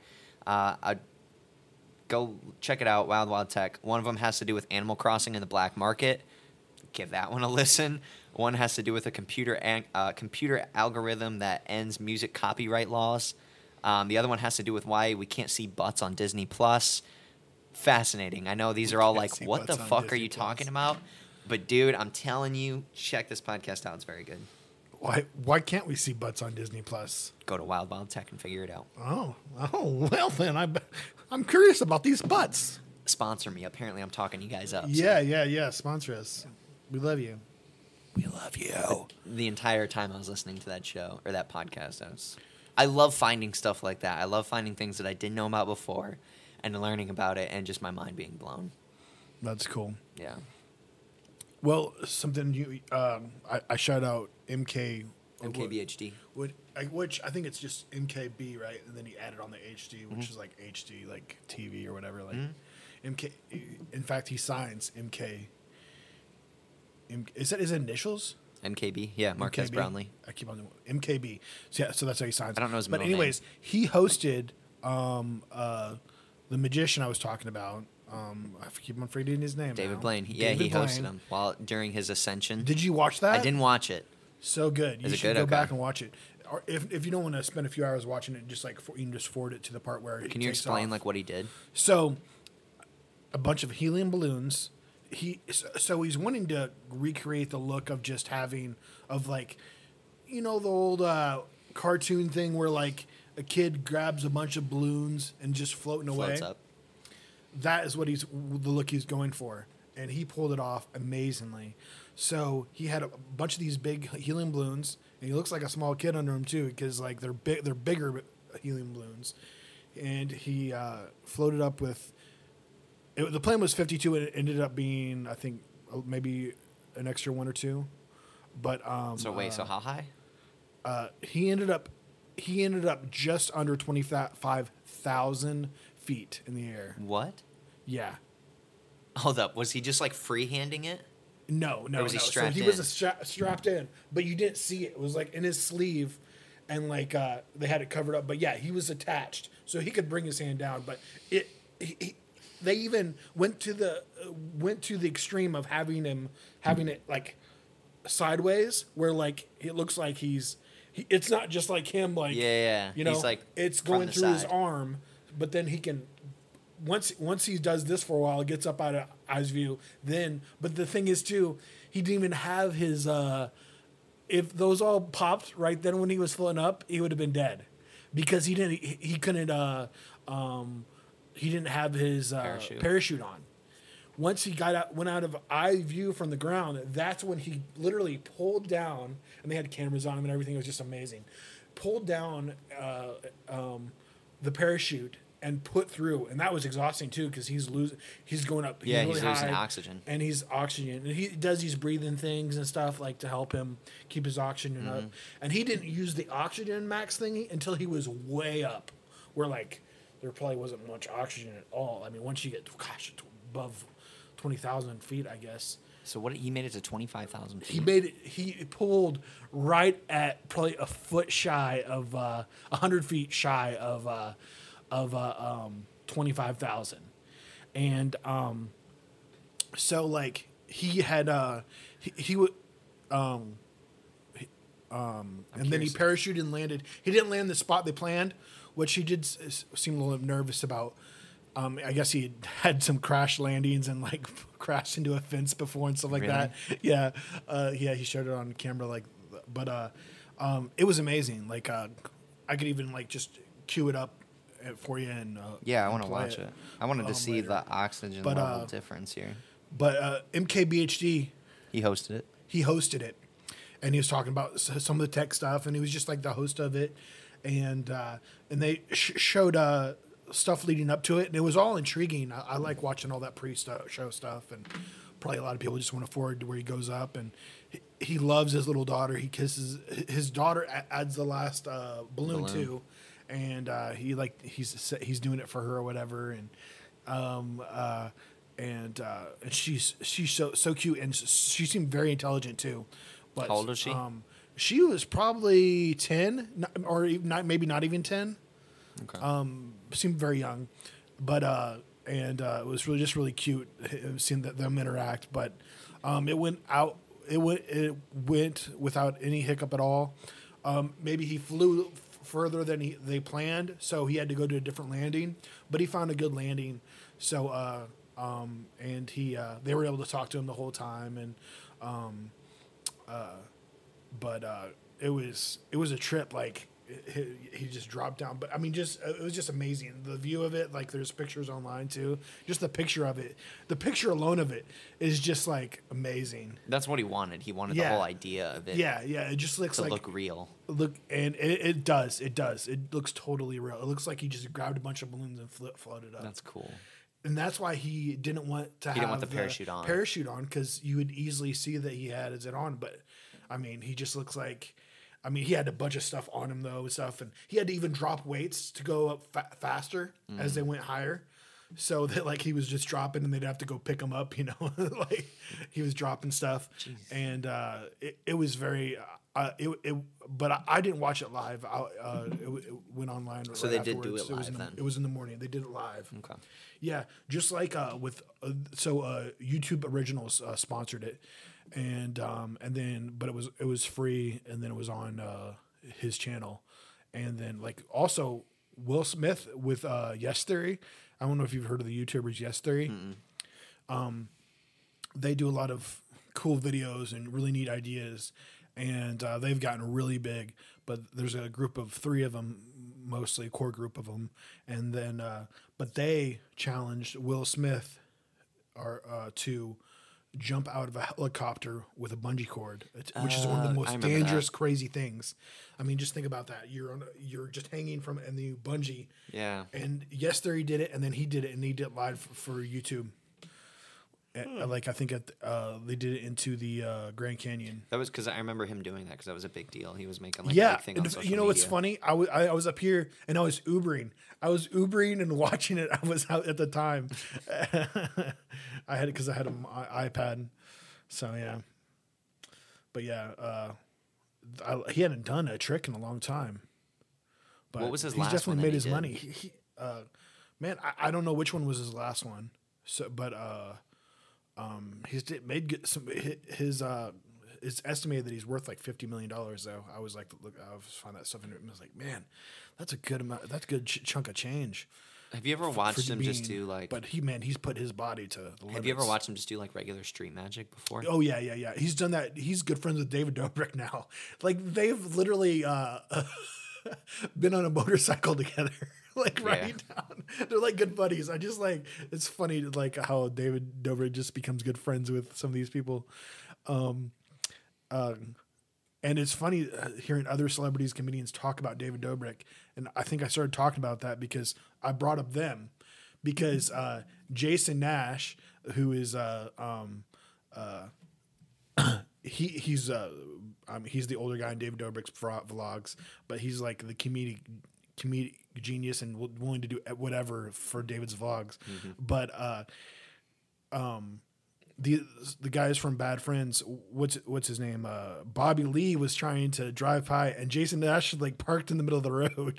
go check it out, Wild Wild Tech. One of them has to do with Animal Crossing and the black market. Give that one a listen. One has to do with a computer algorithm that ends music copyright laws. The other one has to do with why we can't see butts on Disney Plus. Fascinating. I know these are all can't like, see what the butts on fuck are Disney you Plus." talking about? But dude, I'm telling you, check this podcast out. It's very good. Why can't we see butts on Disney Plus? Go to Wild Wild Tech and figure it out. Oh, well then I'm curious about these butts. Sponsor me. Apparently, I'm talking you guys up. so Yeah. Sponsor us. We love you. We love you. the entire time I was listening to that show or that podcast, I love finding stuff like that. I love finding things that I didn't know about before and learning about it and just my mind being blown. That's cool. Yeah. Well, something you I shout out MK MKBHD. which I think it's just MKB, right? And then he added on the HD, which is like HD, like TV or whatever. Like MK. In fact, he signs MK. Is that his initials? MKB. Yeah, Marquez MKB? Brownlee. I keep on MKB. So yeah, so that's how he signs. I don't know his But middle anyways, he hosted the magician I was talking about. I keep on forgetting his name. David now. Blaine. Yeah, David he hosted Blaine. him during his ascension. Did you watch that? I didn't watch it. So good. You Is it should good? go Okay. back and watch it. Or if you don't want to spend a few hours watching it, just like you can just forward it to the part where Can you explain like what he did? So, a bunch of helium balloons. So he's wanting to recreate the look of just having like, the old cartoon thing where like a kid grabs a bunch of balloons and just floating away. Floats up. That is the look he's going for, and he pulled it off amazingly. So he had a bunch of these big helium balloons, and he looks like a small kid under him too, because like they're bigger helium balloons, and he floated up with The plane was 52, and it ended up being, I think, maybe an extra one or two. But So wait, so how high? he ended up just under 25,000 feet in the air. What? Yeah. Hold up. Was he just like freehanding it? No. Or was he no. strapped so he in? was strapped in, but you didn't see it. It was like in his sleeve, and like they had it covered up. But yeah, he was attached, so he could bring his hand down. But they even went to the extreme of having it like sideways, where like it looks like it's not just like him, like Yeah. you know, He's like it's from going the through his side. arm, but then he can once he does this for a while, it gets up out of eyes view. But the thing is too, he didn't even have his. If those all popped right then when he was floating up, he would have been dead, because he didn't. He couldn't. He didn't have his parachute on. Once he went out of eye view from the ground, that's when he literally pulled down, and they had cameras on him and everything. It was just amazing. Pulled down the parachute and put through, and that was exhausting too, because he's going up. Yeah, really he's losing high, oxygen. and he's oxygen, and he does these breathing things and stuff like to help him keep his oxygen up. And he didn't use the oxygen max thingy until he was way up, where like there probably wasn't much oxygen at all. I mean, once you get above 20,000 feet, I guess. So what? He made it to 25,000 feet. He made it. He pulled right at probably a foot shy of 100 feet shy of 25,000, and so like he had he would and then he parachuted and landed. He didn't land the spot they planned, which he did seem a little nervous about. I guess he had some crash landings and like crashed into a fence before and stuff like that. Yeah, he showed it on camera. Like, but it was amazing. Like, I could even like just cue it up for you and Yeah, I want to play watch it. I wanted to see later. the oxygen But, level difference here. But MKBHD, He hosted it. he hosted it, and he was talking about some of the tech stuff, and he was just like the host of it, and they showed stuff leading up to it, and it was all intriguing. I like watching all that pre-show stuff, and probably a lot of people just want to forward to where he goes up, and he loves his little daughter. He kisses his daughter, adds the last balloon too, and he's doing it for her or whatever, and she's so cute, and she seemed very intelligent too. But How old is she? She was probably 10, or not, maybe not even 10. Okay. Seemed very young, but it was really cute seeing them interact. But it went out. It went without any hiccup at all. Maybe he flew further than they planned, so he had to go to a different landing. But he found a good landing. So and they were able to talk to him the whole time, and it was a trip. Like he just dropped down, but I mean, it was just amazing. The view of it, like there's pictures online too. Just the picture of it, the picture alone of it is just like amazing. That's what he wanted. He wanted the whole idea of it. Yeah, it just looks to like look real. And it does. It looks totally real. It looks like he just grabbed a bunch of balloons and floated up. That's cool. And that's why he didn't want to have the parachute on. Parachute on, because you would easily see that he had it on. But I mean, he just looks like. I mean, he had a bunch of stuff on him though, and he had to even drop weights to go up faster as they went higher, so that like he was just dropping and they'd have to go pick him up. You know, like he was dropping stuff. Jeez. And it was very. But I didn't watch it live. It went online. So right they did do afterwards. it live then. It was in the morning. They did it live. Okay. Yeah, just like YouTube Originals sponsored it, and then but it was free, and then it was on his channel, and then like also Will Smith with Yes Theory. I don't know if you've heard of the YouTubers Yes Theory. They do a lot of cool videos and really neat ideas, and they've gotten really big. But there's a group of 3 of them, mostly a core group of them, and then but they challenged Will Smith to jump out of a helicopter with a bungee cord, which is one of the I most remember dangerous, that. crazy things. I mean, just think about that. You're just hanging from it, and then you bungee. Yeah. And yes, there he did it, and then he did it, and he did it live for YouTube. Like I think they did it into the Grand Canyon. That was because I remember him doing that because that was a big deal. He was making like a Yeah, big thing on social you know what's media. funny? I was up here and I was Ubering. I was Ubering and watching it. I was out at the time. I had it because I had an iPad. So yeah, but yeah, he hadn't done a trick in a long time. But What was his he's last definitely one that made he his did? money. Man, I don't know which one was his last one. So, but made good, some his. It's estimated that he's worth like $50 million. Though I was like, look, I was find that stuff and I was like, man, that's a good amount. That's a good chunk of change. Have you ever watched him just do like? But he's put his body to the limits. Have you ever watched him just do like regular street magic before? Oh yeah. He's done that. He's good friends with David Dobrik now. Like they've literally been on a motorcycle together. Like riding down. They're like good buddies. I just like it's funny like how David Dobrik just becomes good friends with some of these people. And it's funny hearing other celebrities, comedians talk about David Dobrik. And I think I started talking about that because I brought up them. Because Jason Nash, who is he's the older guy in David Dobrik's vlogs, but he's like the comedic genius and willing to do whatever for David's vlogs. Mm-hmm. But the guys from Bad Friends, what's his name? Bobby Lee was trying to drive by, and Jason Nash like parked in the middle of the road.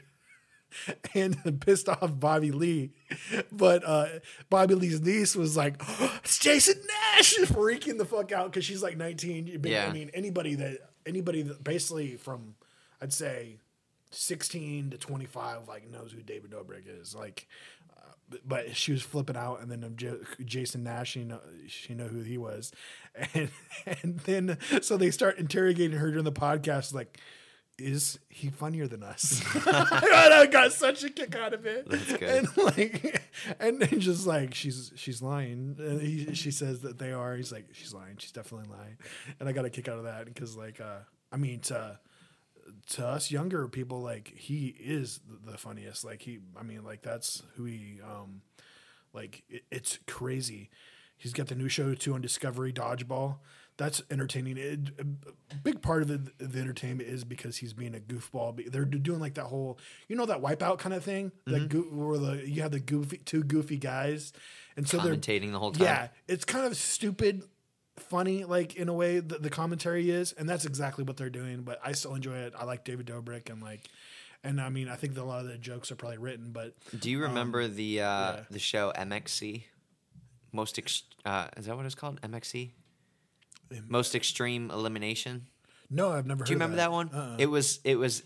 And pissed off Bobby Lee, but Bobby Lee's niece was like, oh, "It's Jason Nash!" freaking the fuck out because she's like 19. Yeah. I mean, anybody that basically from, I'd say, 16 to 25 like knows who David Dobrik is. Like, but she was flipping out, and then Jason Nash, she know who he was, and then so they start interrogating her during the podcast, like. Is he funnier than us? I got such a kick out of it. That's good. And like, and then just like she's lying. And she says that they are. He's like, she's lying. She's definitely lying. And I got a kick out of that because like, I mean, to us younger people, like he is the funniest. Like like that's who he. Like it's crazy. He's got the new show too on Discovery, Dodgeball. That's entertaining. A big part of the entertainment is because he's being a goofball. They're doing like that whole, that Wipeout kind of thing, where you have the two goofy guys, and so they're commentating the whole time. Yeah, it's kind of stupid, funny, like in a way that the commentary is, and that's exactly what they're doing. But I still enjoy it. I like David Dobrik and I mean I think that a lot of the jokes are probably written. But do you remember the show MXC? Is that what it's called? MXC. Most Extreme Elimination. No, I've never heard. Do you remember that one? Uh-uh. It was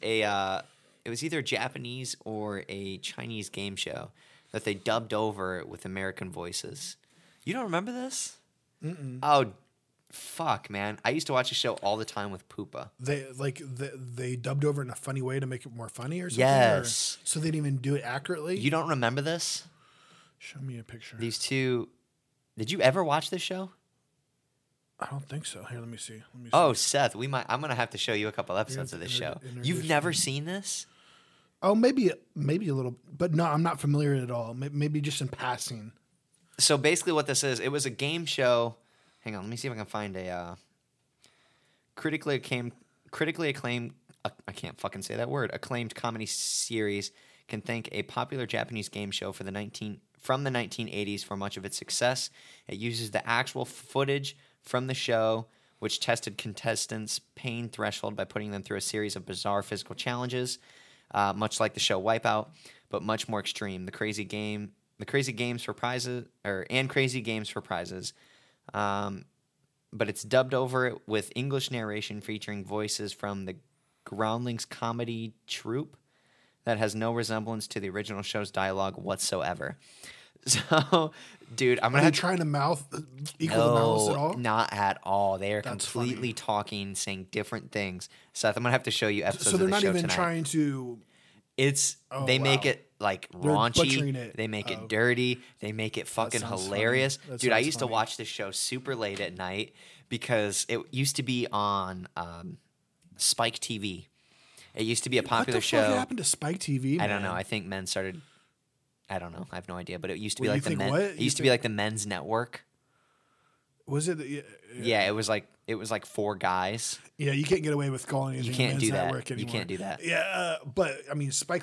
either Japanese or a Chinese game show that they dubbed over with American voices. You don't remember this? Mm-mm. Oh, fuck, man! I used to watch a show all the time with Poopa. They dubbed over in a funny way to make it more funny or something. Yes. So they didn't even do it accurately. You don't remember this? Show me a picture. These two. Did you ever watch this show? I don't think so. Here, let me see. Oh, Seth, I'm gonna have to show you a couple episodes of this show. You've introduce never me. seen this? Oh, maybe a little, but no, I'm not familiar at all. Maybe just in passing. So basically, what this is, it was a game show. Hang on, let me see if I can find a critically acclaimed. I can't fucking say that word. Acclaimed comedy series can thank a popular Japanese game show from the 1980s for much of its success. It uses the actual footage from the show, which tested contestants' pain threshold by putting them through a series of bizarre physical challenges, much like the show Wipeout, but much more extreme. The crazy games for prizes. But it's dubbed over it with English narration featuring voices from the Groundlings comedy troupe that has no resemblance to the original show's dialogue whatsoever. So, dude, I'm gonna have trying to equal the mouths at all. Not at all. They are That's completely funny. talking, saying different things. Seth, I'm gonna have to show you episodes. So they're of the not show even tonight. trying to. It's Oh, they make wow. it like They're butchering raunchy. it. They make Oh. it dirty. They make it fucking sounds hilarious. funny. That Dude, I sounds used to funny. watch this show super late at night because it used to be on Spike TV. It used to be a popular what the fuck show. happened to Spike TV? I don't know. man? I think men started. I don't know. I have no idea. But it used to be What, like you the think men. what? It You used to be think- like the men's network. Was it? Yeah, it was like 4 guys. Yeah, you can't get away with calling anything can't Men's do that. Network You anymore. can't do that. Yeah, but I mean, Spike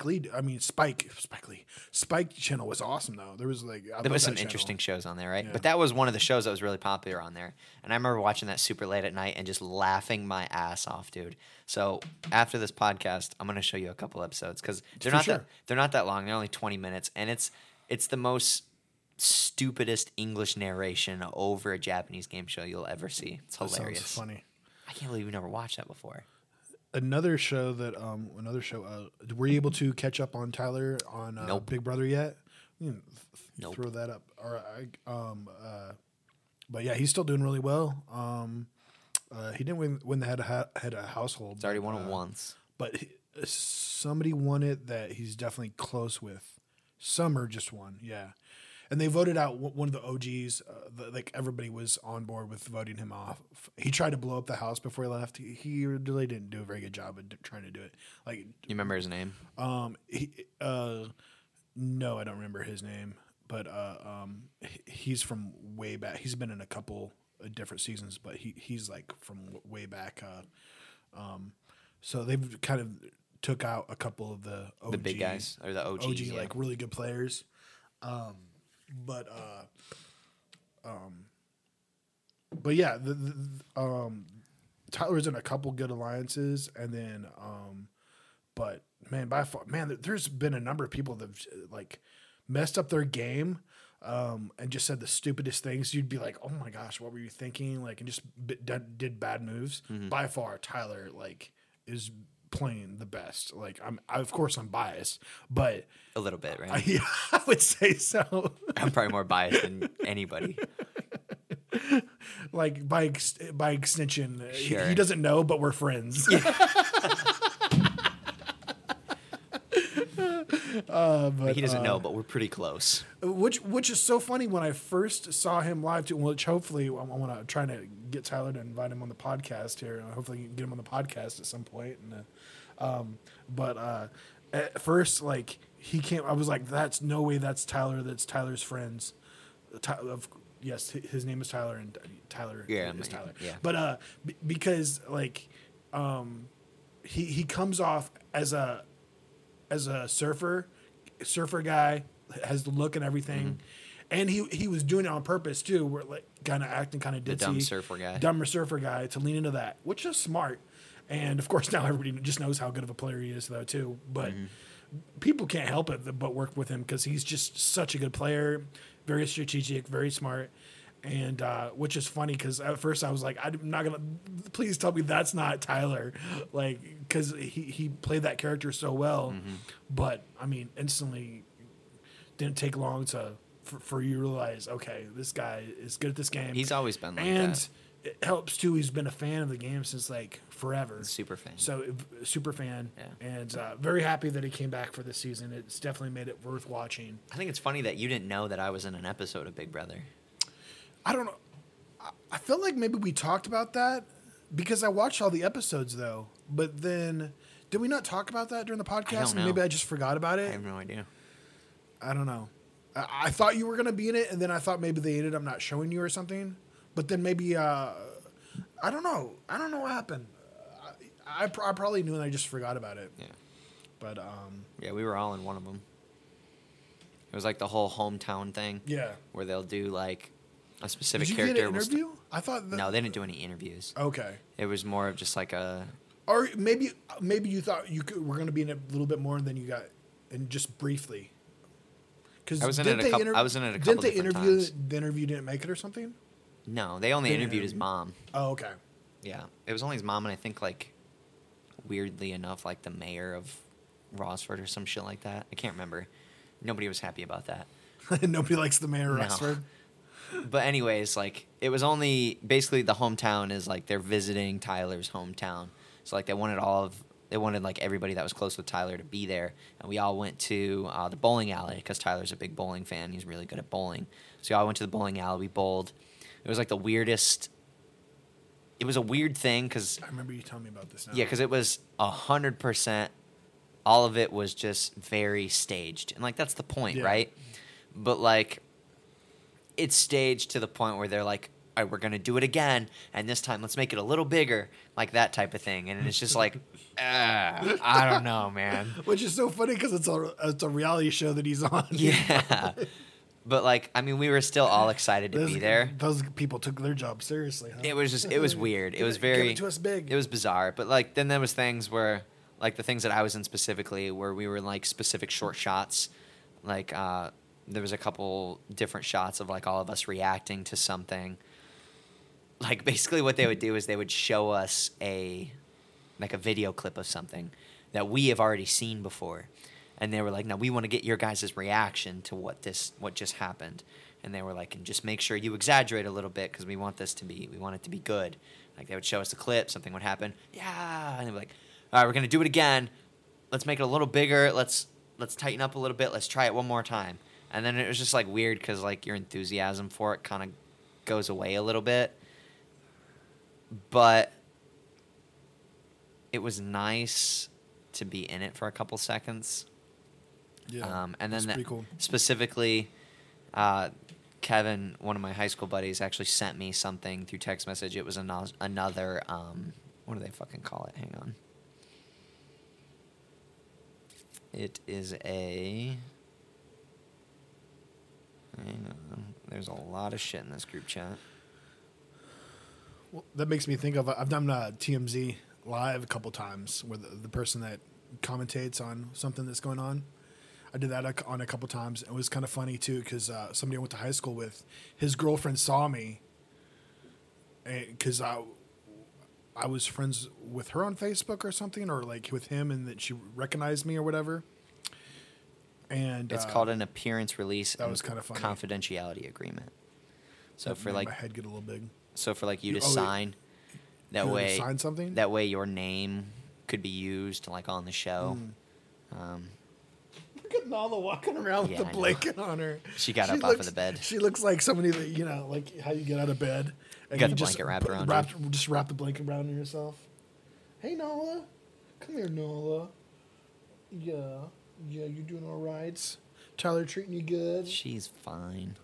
Channel was awesome though. There was like There was some interesting shows on there, right? Yeah. But that was one of the shows that was really popular on there. And I remember watching that super late at night and just laughing my ass off, dude. So after this podcast, I'm gonna show you a couple episodes because they're For not sure. they're not that long. They're only 20 minutes, and it's the most stupidest English narration over a Japanese game show you'll ever see. It's That hilarious. sounds funny. I can't believe you never watched that before. Another show. Were you able to catch up on Tyler on Nope. Big Brother yet? You can Nope. Throw that up. But yeah, he's still doing really well. He didn't win the head of household. It's already won it once. But somebody won it that he's definitely close with. Summer just won, yeah. And they voted out one of the OGs. Like everybody was on board with voting him off. He tried to blow up the house before he left. He really didn't do a very good job of trying to do it. Like, You remember his name? no, I don't remember his name. But he's from way back. He's been in a couple of different seasons, but he's like from way back. So they've kind of took out a couple of the OG, The big guys or the OGs? OG yeah. like really good players. But yeah, Tyler's in a couple good alliances, and then but man, by far, man, there's been a number of people that have like messed up their game. And just said the stupidest things. You'd be like, "Oh my gosh, what were you thinking?" Like, and just did bad moves. Mm-hmm. By far, Tyler like is playing the best. Like, of course I'm biased, but A little bit, right? yeah, I would say so. I'm probably more biased than anybody. Like by extension, Sure. he doesn't know, but we're friends. He doesn't know, but we're pretty close. Which is so funny when I first saw him live too. Which hopefully I want to try to get Tyler to invite him on the podcast here, and hopefully get him on the podcast at some point. And but at first, like he came, I was like, "That's no way. That's Tyler. That's Tyler's friends." Yes, his name is Tyler, and Tyler is Tyler. Yeah. But because like he comes off as a surfer guy, has the look and everything, and he was doing it on purpose too. We're like kind of acting kind of ditzy, dumb surfer guy. dumber surfer guy to lean into that, which is smart. And of course now everybody just knows how good of a player he is though too. But people can't help it but work with him because he's just such a good player, very strategic, very smart. And which is funny because at first I was like, I'm not gonna. Please tell me that's not Tyler, like because he played that character so well. But I mean, instantly didn't take long for you to realize, okay, this guy is good at this game. He's always been like and that. it helps too. He's been a fan of the game since like forever. Super fan. So super fan, Yeah. and very happy that he came back for this season. It's definitely made it worth watching. I think it's funny that you didn't know that I was in an episode of Big Brother. I don't know. I feel like maybe we talked about that because I watched all the episodes though. But then, did we not talk about that during the podcast? don't And maybe know. I just forgot about I it. have no idea. I don't know. I thought you were gonna be in it, and then I thought maybe they ended up not showing you or something. But then maybe I don't know. I don't know what happened. I probably knew, and I just forgot about it. Yeah. But Yeah, we were all in one of them. It was like the whole hometown thing. yeah. Where they'll do like a specific Did you character. get an will interview? I thought that, No, they didn't do any interviews. Okay. It was more of just like a. Or maybe you thought were going to be in it a little bit more than you got, and just briefly. Because I was in it a couple. I was in it a couple Didn't they different interview times. the interview didn't make it or something? No, they only They interviewed his interviewed. mom. Oh, okay. Yeah, it was only his mom, and I think like, weirdly enough, like the mayor of Rossford or some shit like that. I can't remember. Nobody was happy about that. Nobody likes the mayor of No. Rossford. But anyways, like it was only basically the hometown is like they're visiting Tyler's hometown. So like they wanted it wanted like everybody that was close with Tyler to be there, and we all went to the bowling alley because Tyler's a big bowling fan. He's really good at bowling, so we all went to the bowling alley. We bowled. It was like the weirdest. It was a weird thing because I remember you telling me about this now. yeah, because it was 100%. All of it was just very staged, and like that's the point, Yeah. right? But like, it's staged to the point where they're like, all right, we're gonna do it again, and this time let's make it a little bigger, like that type of thing. And it's just like, I don't know, man. Which is so funny because it's a reality show that he's on. Yeah, but like, I mean, we were still all excited to be there. Those people took their job seriously. Huh? It was weird. It was Give very, it to us big. it was bizarre. But like, then there was things where, like the things that I was in specifically, where we were in, like specific short shots, like there was a couple different shots of like all of us reacting to something. Like basically, what they would do is they would show us a video clip of something that we have already seen before. And they were like, "No, we want to get your guys' reaction to what just happened." And they were like, "And just make sure you exaggerate a little bit because we want it to be good." Like they would show us the clip, something would happen, yeah, and they'd be like, "All right, we're gonna do it again. Let's make it a little bigger. Let's tighten up a little bit. Let's try it one more time." And then it was just like weird because like your enthusiasm for it kind of goes away a little bit, but it was nice to be in it for a couple seconds. Yeah, And that's then pretty cool. specifically, Kevin, one of my high school buddies, actually sent me something through text message. It was another, what do they fucking call it? Hang on. It is a... Hang on. There's a lot of shit in this group chat. Well, that makes me think of I've done TMZ live a couple times where the person that commentates on something that's going on. I did that on a couple times. It was kind of funny too because somebody I went to high school with, his girlfriend saw me because I was friends with her on Facebook or something, or like with him, and that she recognized me or whatever. And It's called an appearance release that and was kinda funny. confidentiality agreement. So that for made like my head get a little big. So for like you to Oh, sign, that You had to way sign something? That way your name could be used like on the show. Look at Nala walking around Yeah, with I the know. blanket on her. She got up off of the bed. She looks like somebody that like how you get out of bed. And got the blanket wrapped around you. Just wrap the blanket around yourself. Hey Nala, come here, Nala. Yeah, you doing all right? Tyler treating you good? She's fine.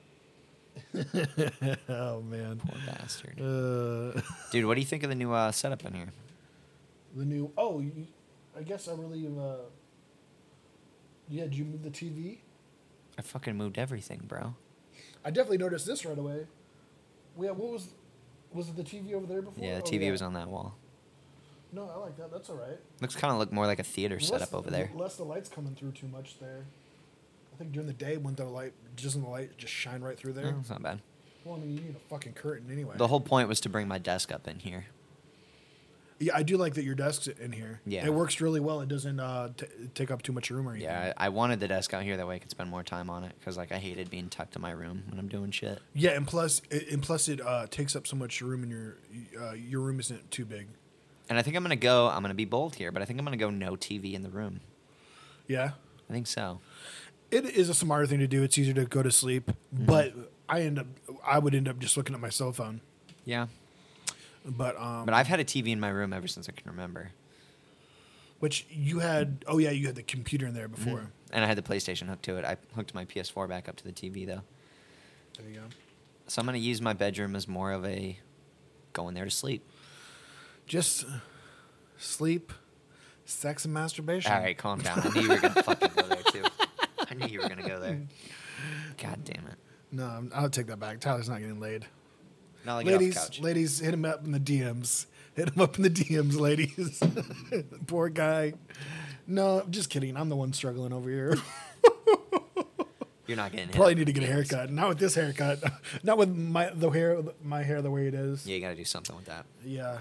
Oh man, Poor bastard. the Dude, what do you think of the new setup in here? new. I guess I really. Yeah, did you move the TV? I fucking moved everything, bro. I definitely noticed this right away. Yeah, what was it the TV over there before? Yeah, the Oh, TV was on that wall. No, I like that. That's all right. Looks kind of look more like a theater setup over there. Less the lights coming through too much there. I think during the day when the light just shine right through there. Oh, it's not bad. Well, I mean, you need a fucking curtain anyway. The whole point was to bring my desk up in here. Yeah, I do like that your desk's in here. Yeah. It works really well. It doesn't take up too much room or anything. Yeah, I wanted the desk out here that way I could spend more time on it because like I hated being tucked in my room when I'm doing shit. Yeah, and plus it takes up so much room, and your room isn't too big. And I think I'm gonna be bold here, but I think I'm gonna go no TV in the room. Yeah, I think so. it is a smarter thing to do. It's easier to go to sleep, but I would end up just looking at my cell phone. Yeah. But I've had a TV in my room ever since I can remember. which you had? Oh yeah, you had the computer in there before. And I had the PlayStation hooked to it. I hooked my PS4 back up to the TV though. There you go. So I'm gonna use my bedroom as more of a going there to sleep. Just sleep, sex, and masturbation. All right, calm down. I knew you were gonna fucking go there too. I knew you were gonna go there. God damn it. No, I'll take that back. Tyler's not getting laid. Now get off the couch. Ladies, hit him up in the DMs. Hit him up in the DMs, ladies. Poor guy. No, I'm just kidding. I'm the one struggling over here. You're not getting hit Probably up need to with get a DMs. haircut. Not with this haircut. Not with my hair the way it is. Yeah, you gotta do something with that. Yeah.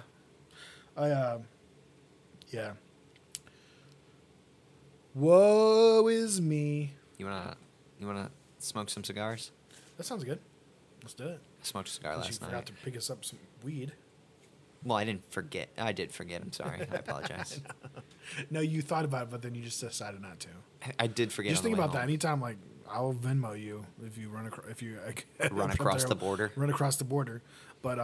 Yeah. Woe is me. You wanna smoke some cigars? That sounds good. Let's do it. I smoked a cigar Unless last you night. forgot to pick us up some weed. Well, I didn't forget. I did forget. I'm sorry. I apologize. No, you thought about it, but then you just decided not to. I did forget. Just on the think way about that. home. Anytime, like, I'll Venmo you if you run across, Run across the border. Run across the border, but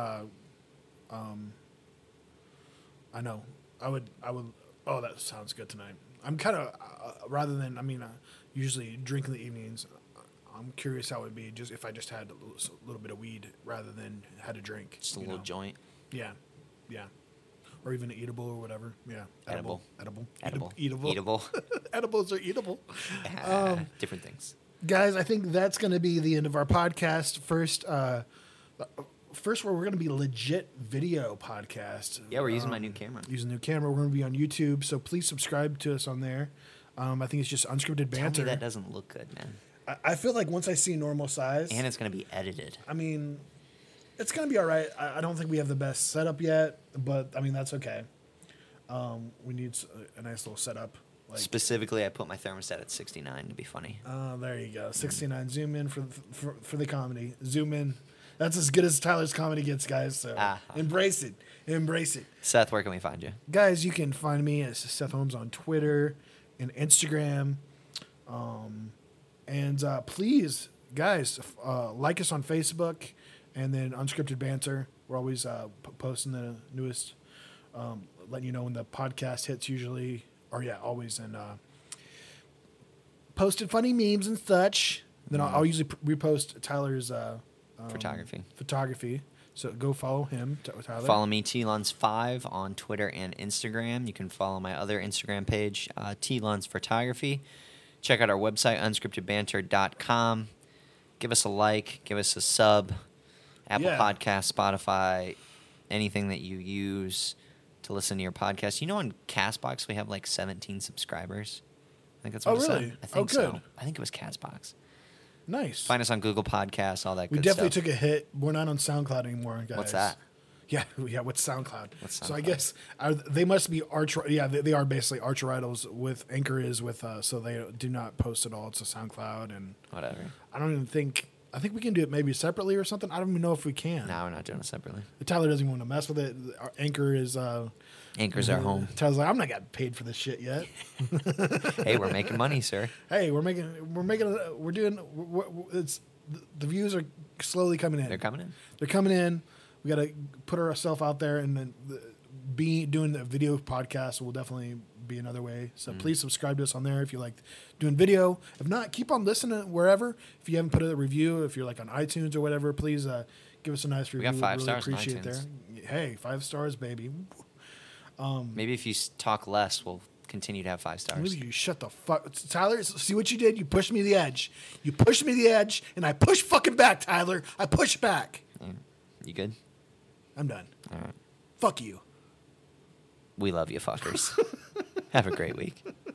I know I would. Oh, that sounds good tonight. I'm kind of rather than usually drink in the evenings. I'm curious how it would be just if I just had a little bit of weed rather than had a drink. Just a little joint. Yeah, yeah, or even eatable or whatever. Yeah, Edible. eatable. Edibles are eatable. Different things. Guys, I think that's going to be the end of our podcast. First, we're going to be legit video podcast. Yeah, we're using my new camera. Using a new camera. We're going to be on YouTube, so please subscribe to us on there. I think it's just unscripted banter. Tell me that doesn't look good, man. I feel like once I see normal size, And it's going to be edited. I mean, it's going to be all right. I don't think we have the best setup yet, but I mean that's okay. We need a nice little setup. Specifically, I put my thermostat at 69 to be funny. Oh, there you go. 69. Zoom in for the comedy. Zoom in. That's as good as Tyler's comedy gets, guys. So embrace it. Embrace it. Seth, where can we find you? Guys, you can find me as Seth Holmes on Twitter and Instagram. And please, guys, like us on Facebook and then Unscripted Banter. We're always posting the newest, letting you know when the podcast hits usually. Or, yeah, always. And posted funny memes and such. Then I'll usually repost Tyler's photography. So go follow him, Tyler. Follow me, TLuns5 on Twitter and Instagram. You can follow my other Instagram page, TLuns Photography. Check out our website, unscriptedbanter.com. Give us a like. Give us a sub. Apple Podcasts, Spotify, anything that you use to listen to your podcast. You know, on CastBox, we have like 17 subscribers. I think that's what it really? said. I think good. so. I think it was CastBox. Nice. Find us on Google Podcasts, all that We good definitely stuff. took a hit. We're not on SoundCloud anymore, guys. What's that? Yeah, what's SoundCloud? So I SoundCloud? guess they must be arch. Yeah, they are basically arch rivals with Anchor is with. So they do not post at all to SoundCloud, and Whatever. I don't even think. I think we can do it maybe separately or something. I don't even know if we can. No, we're not doing it separately. Tyler doesn't even want to mess with it. Our Anchor is. Anchor's our home. Tyler's like, I'm not getting paid for this shit yet. Hey, we're making money, sir. Hey, it's the views are slowly coming in. They're coming in. They're coming in. We got to put ourselves out there, and then doing the video podcast will definitely be another way. So please subscribe to us on there if you like doing video. If not, keep on listening wherever. If you haven't put a review, if you're like on iTunes or whatever, please give us a nice review. got 5 We'd stars on appreciate iTunes. there. Hey, 5 stars, baby. Maybe if you talk less, we'll continue to have 5 stars. Maybe you shut the fuck, Tyler. See what you did? You pushed me to the edge. You pushed me to the edge, and I push fucking back, Tyler. I push back. You good? I'm done. All right. Fuck you. We love you, fuckers. Have a great week.